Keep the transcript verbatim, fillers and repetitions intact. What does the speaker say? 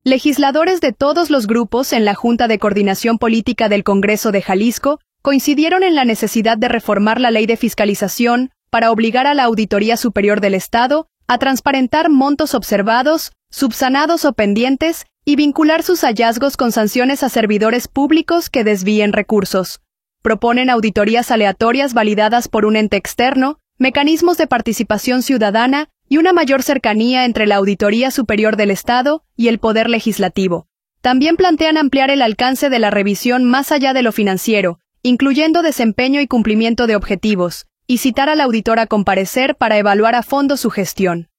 Legisladores de todos los grupos en la Junta de Coordinación Política del Congreso de Jalisco coincidieron en la necesidad de reformar la Ley de Fiscalización para obligar a la Auditoría Superior del Estado a transparentar montos observados, subsanados o pendientes y vincular sus hallazgos con sanciones a servidores públicos que desvíen recursos. Proponen auditorías aleatorias validadas por un ente externo, mecanismos de participación ciudadana y una mayor cercanía entre la Auditoría Superior del Estado y el Poder Legislativo. También plantean ampliar el alcance de la revisión más allá de lo financiero, incluyendo desempeño y cumplimiento de objetivos, y citar al auditor a comparecer para evaluar a fondo su gestión.